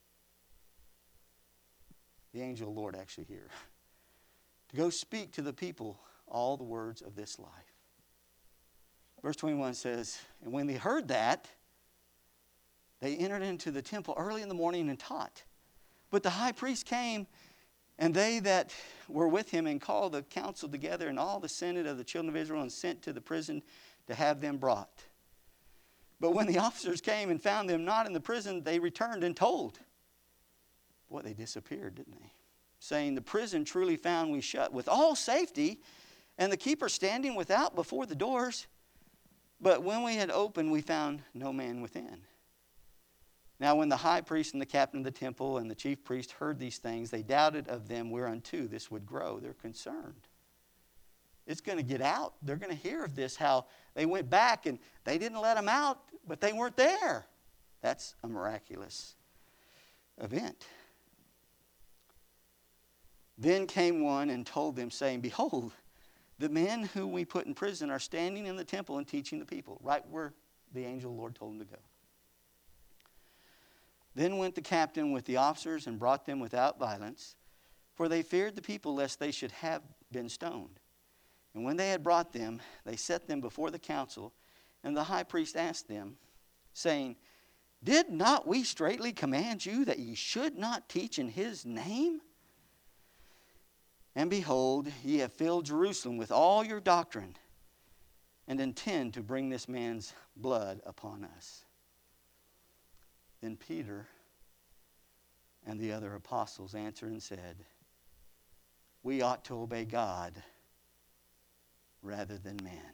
The angel of the Lord actually here. To go speak to the people all the words of this life. Verse 21 says, And when they heard that, they entered into the temple early in the morning and taught. But the high priest came, and they that were with him, and called the council together, and all the senate of the children of Israel, and sent to the prison to have them brought. But when the officers came and found them not in the prison, they returned and told. Boy, they disappeared, didn't they? Saying, The prison truly found we shut with all safety, and the keeper standing without before the doors. But when we had opened, we found no man within. Now when the high priest and the captain of the temple and the chief priest heard these things, they doubted of them whereunto this would grow. They're concerned. It's going to get out. They're going to hear of this, how they went back and they didn't let them out, but they weren't there. That's a miraculous event. Then came one and told them, saying, Behold, the men whom we put in prison are standing in the temple and teaching the people, right where the angel of the Lord told them to go. Then went the captain with the officers and brought them without violence, for they feared the people lest they should have been stoned. And when they had brought them, they set them before the council, and the high priest asked them, saying, Did not we straitly command you that ye should not teach in his name? And behold, ye have filled Jerusalem with all your doctrine, and intend to bring this man's blood upon us. Then Peter and the other apostles answered and said, We ought to obey God rather than man.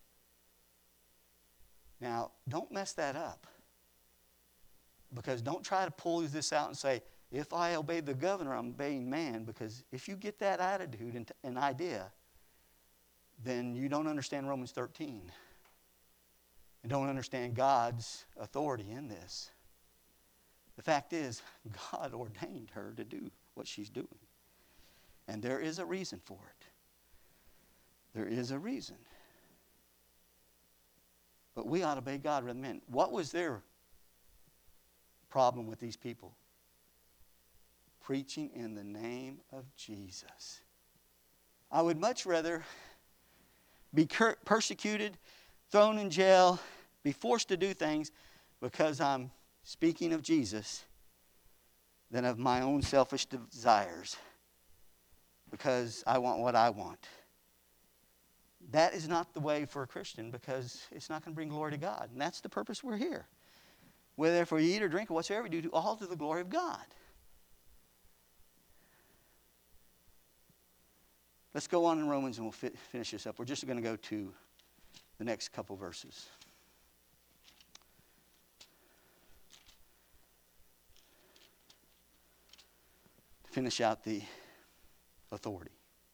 Now, don't mess that up. Because don't try to pull this out and say, if I obey the governor, I'm obeying man. Because if you get that attitude and idea, then you don't understand Romans 13. And don't understand God's authority in this. The fact is, God ordained her to do what she's doing. And there is a reason for it. There is a reason. But we ought to obey God rather than men. What was their problem with these people? Preaching in the name of Jesus. I would much rather be persecuted, thrown in jail, be forced to do things because I'm speaking of Jesus than of my own selfish desires because I want what I want. That is not the way for a Christian because it's not going to bring glory to God. And that's the purpose we're here. Whether therefore you eat or drink or whatsoever you do all to the glory of God. Let's go on in Romans and we'll finish this up. We're just going to go to the next couple verses. Finish out the authority.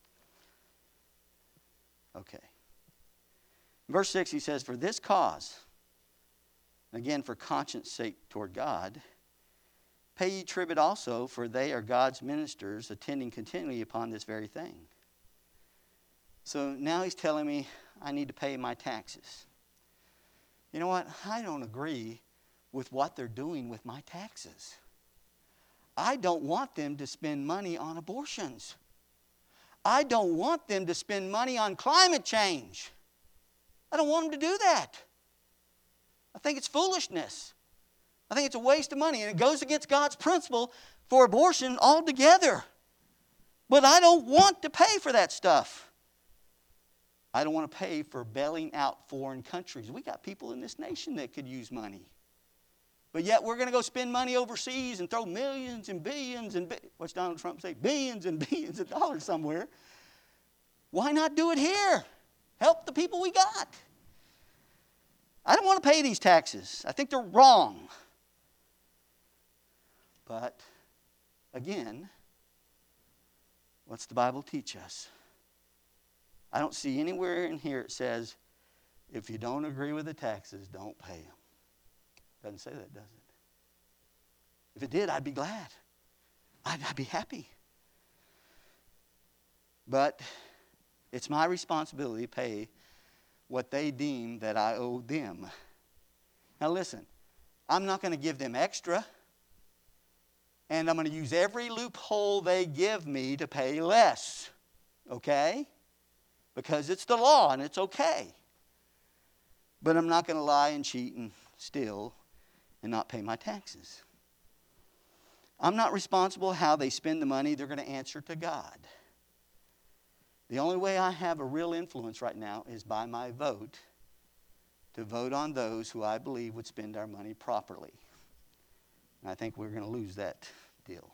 Okay. Verse 6, he says, For this cause, again for conscience sake toward God, pay ye tribute also, for they are God's ministers, attending continually upon this very thing. So now he's telling me I need to pay my taxes. You know what? I don't agree with what they're doing with my taxes. I don't want them to spend money on abortions. I don't want them to spend money on climate change. I don't want them to do that. I think it's foolishness. I think it's a waste of money, and it goes against God's principle for abortion altogether. But I don't want to pay for that stuff. I don't want to pay for bailing out foreign countries. We got people in this nation that could use money. But yet we're going to go spend money overseas and throw millions and billions and what's Donald Trump say? Billions and billions of dollars somewhere. Why not do it here? Help the people we got. I don't want to pay these taxes. I think they're wrong. But again, what's the Bible teach us? I don't see anywhere in here it says, if you don't agree with the taxes, don't pay them. Doesn't say that, does it? If it did, I'd be glad. I'd be happy. But it's my responsibility to pay what they deem that I owe them. Now listen, I'm not going to give them extra, and I'm going to use every loophole they give me to pay less. Okay? Because it's the law and it's okay. But I'm not going to lie and cheat and steal and not pay my taxes. I'm not responsible how they spend the money. They're going to answer to God. The only way I have a real influence right now is by my vote, to vote on those who I believe would spend our money properly. And I think we're going to lose that deal.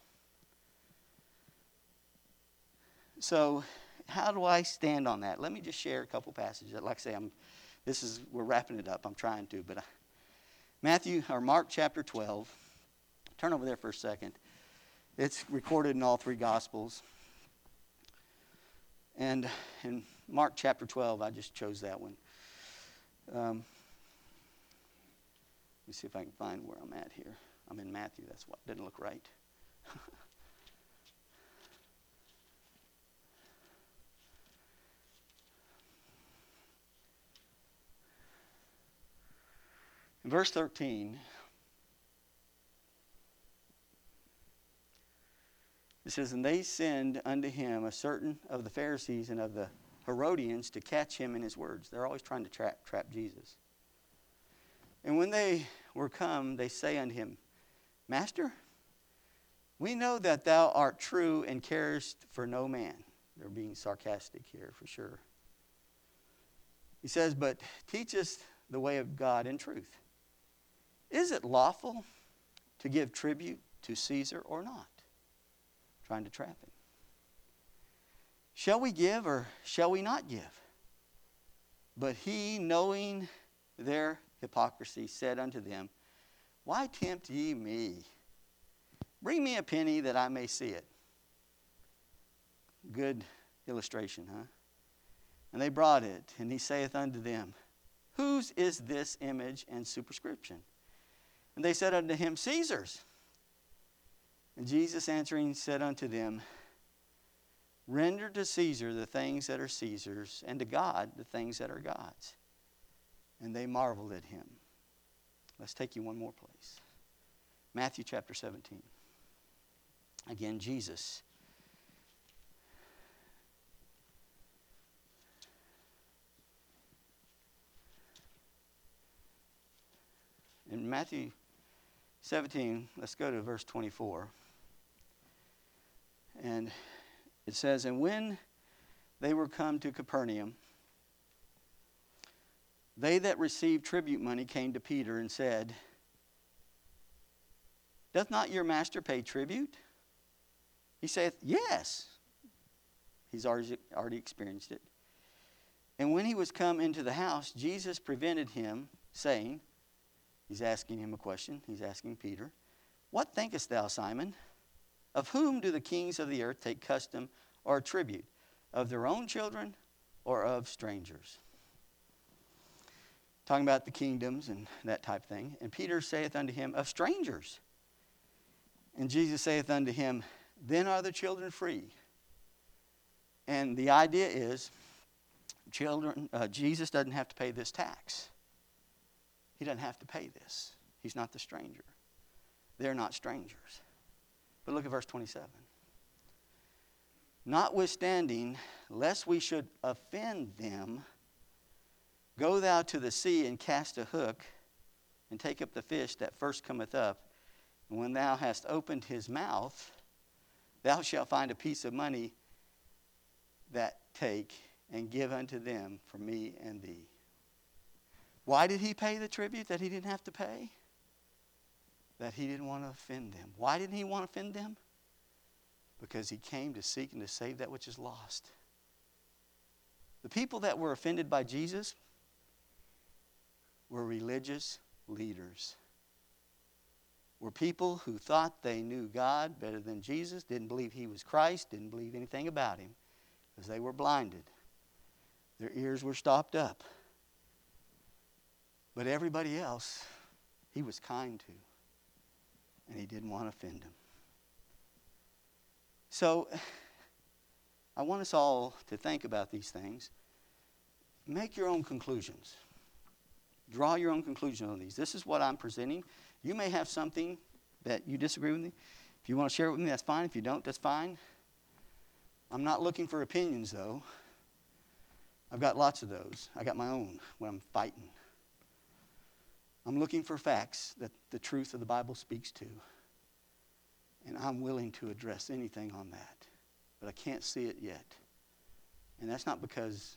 So how do I stand on that? Let me just share a couple passages. Like I say, we're wrapping it up. I'm trying to, but Mark chapter 12. Turn over there for a second. It's recorded in all three Gospels. And in Mark chapter 12, I just chose that one. Let me see if I can find where I'm at here. I'm in Matthew. That's what didn't look right. In verse 13, it says, and they send unto him a certain of the Pharisees and of the Herodians to catch him in his words. They're always trying to trap Jesus. And when they were come, they say unto him, Master, we know that thou art true and carest for no man. They're being sarcastic here for sure. He says, but teach us the way of God in truth. Is it lawful to give tribute to Caesar or not? Trying to trap him. Shall we give or shall we not give? But he, knowing their hypocrisy, said unto them, why tempt ye me? Bring me a penny that I may see it. Good illustration, huh? And they brought it, and he saith unto them, whose is this image and superscription? And they said unto him, Caesar's. And Jesus answering said unto them, render to Caesar the things that are Caesar's, and to God the things that are God's. And they marveled at him. Let's take you one more place. Matthew chapter 17. Again, Jesus. In Matthew 17, let's go to verse 24. And it says, and when they were come to Capernaum, they that received tribute money came to Peter and said, doth not your master pay tribute? He saith, yes. He's already experienced it. And when he was come into the house, Jesus prevented him, saying, he's asking him a question. He's asking Peter, what thinkest thou, Simon? Of whom do the kings of the earth take custom or tribute? Of their own children or of strangers? Talking about the kingdoms and that type of thing. And Peter saith unto him, of strangers. And Jesus saith unto him, then are the children free. And the idea is, Jesus doesn't have to pay this tax. He doesn't have to pay this. He's not the stranger. They're not strangers. But look at verse 27. Notwithstanding, lest we should offend them, go thou to the sea and cast a hook, and take up the fish that first cometh up. And when thou hast opened his mouth, thou shalt find a piece of money that take and give unto them for me and thee. Why did he pay the tribute that he didn't have to pay? that he didn't want to offend them. Why didn't he want to offend them? Because he came to seek and to save that which is lost. The people that were offended by Jesus were religious leaders. Were people who thought they knew God better than Jesus, didn't believe he was Christ, didn't believe anything about him, because they were blinded. Their ears were stopped up. But everybody else, he was kind to, and he didn't want to offend them. So, I want us all to think about these things. Make your own conclusions. Draw your own conclusion on these. This is what I'm presenting. You may have something that you disagree with me. If you want to share it with me, that's fine. If you don't, that's fine. I'm not looking for opinions, though. I've got lots of those. I got my own when I'm fighting. I'm looking for facts that the truth of the Bible speaks to. And I'm willing to address anything on that. But I can't see it yet. And that's not because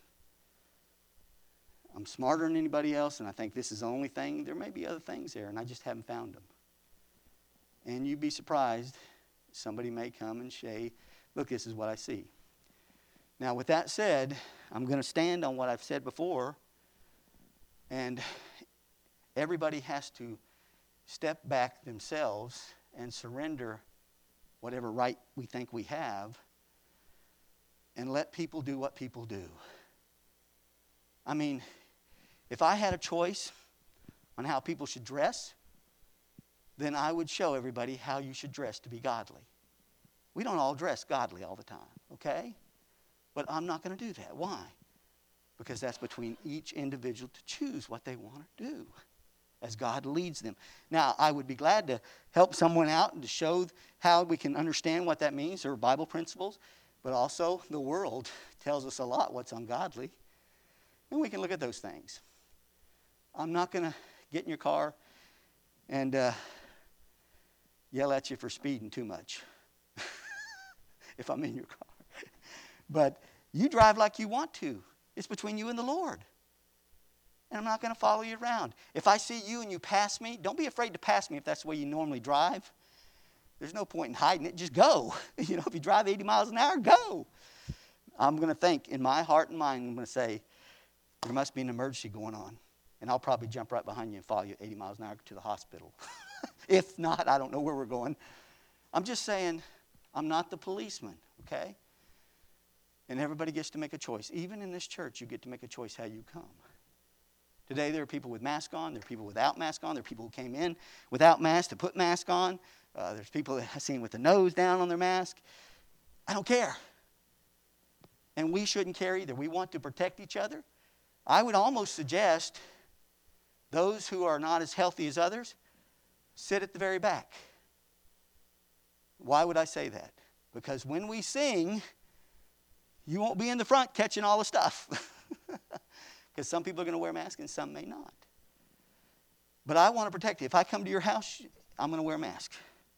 I'm smarter than anybody else and I think this is the only thing. There may be other things there and I just haven't found them. And you'd be surprised. Somebody may come and say, look, this is what I see. Now, with that said, I'm going to stand on what I've said before. And everybody has to step back themselves and surrender whatever right we think we have and let people do what people do. I mean, if I had a choice on how people should dress, then I would show everybody how you should dress to be godly. We don't all dress godly all the time, okay? But I'm not going to do that. Why? Because that's between each individual to choose what they want to do as God leads them. Now, I would be glad to help someone out and to show how we can understand what that means. There are Bible principles, but also the world tells us a lot what's ungodly. And we can look at those things. I'm not going to get in your car and yell at you for speeding too much if I'm in your car. But you drive like you want to. It's between you and the Lord. And I'm not going to follow you around. If I see you and you pass me, don't be afraid to pass me if that's the way you normally drive. There's no point in hiding it. Just go. You know, if you drive 80 miles an hour, go. I'm going to think in my heart and mind, I'm going to say, there must be an emergency going on. And I'll probably jump right behind you and follow you 80 miles an hour to the hospital. If not, I don't know where we're going. I'm just saying, I'm not the policeman, okay? And everybody gets to make a choice. Even in this church, you get to make a choice how you come. Today, there are people with masks on. There are people without masks on. There are people who came in without masks to put masks on. There's people that I've seen with the nose down on their mask. I don't care. And we shouldn't care either. We want to protect each other. I would almost suggest those who are not as healthy as others sit at the very back. Why would I say that? Because when we sing, you won't be in the front catching all the stuff. Because some people are going to wear masks and some may not. But I want to protect you. If I come to your house, I'm going to wear a mask.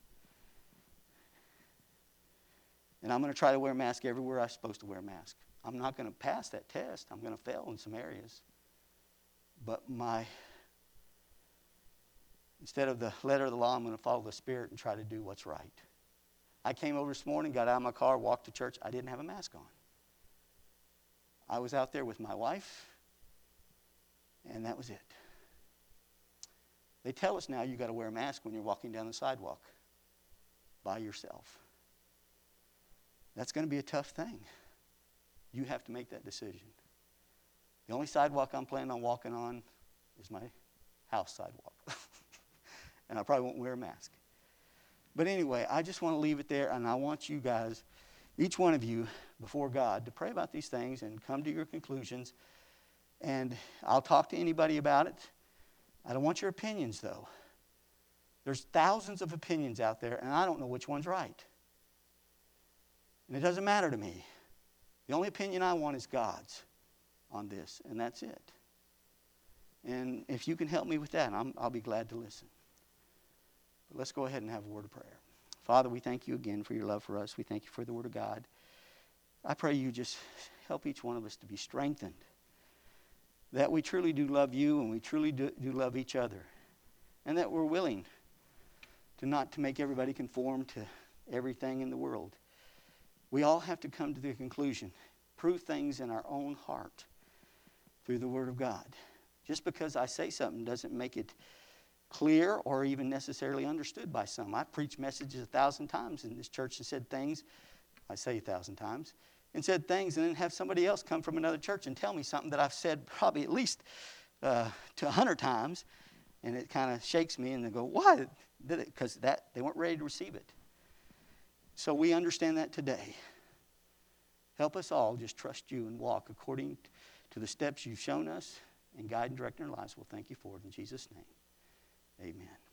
And I'm going to try to wear a mask everywhere I'm supposed to wear a mask. I'm not going to pass that test. I'm going to fail in some areas. But instead of the letter of the law, I'm going to follow the Spirit and try to do what's right. I came over this morning, got out of my car, walked to church. I didn't have a mask on. I was out there with my wife, and that was it. They tell us now you got to wear a mask when you're walking down the sidewalk by yourself. That's going to be a tough thing. You have to make that decision. The only sidewalk I'm planning on walking on is my house sidewalk. And I probably won't wear a mask. But anyway, I just want to leave it there, and I want you guys, each one of you, before God, to pray about these things and come to your conclusions. And I'll talk to anybody about it. I don't want your opinions, though. There's thousands of opinions out there, and I don't know which one's right. And it doesn't matter to me. The only opinion I want is God's on this, and that's it. And if you can help me with that, I'll be glad to listen. But let's go ahead and have a word of prayer. Father, we thank you again for your love for us. We thank you for the Word of God. I pray you just help each one of us to be strengthened, that we truly do love you and we truly do love each other, and that we're willing not to make everybody conform to everything in the world. We all have to come to the conclusion, prove things in our own heart through the Word of God. Just because I say something doesn't make it clear or even necessarily understood by some. I've preached messages 1,000 times in this church and said things, I say 1,000 times, and said things and then have somebody else come from another church and tell me something that I've said probably at least to 100 times, and it kind of shakes me and they go, why did it? Because they weren't ready to receive it. So we understand that today. Help us all just trust you and walk according to the steps you've shown us and guide and direct our lives. We'll thank you for it in Jesus' name. Amen.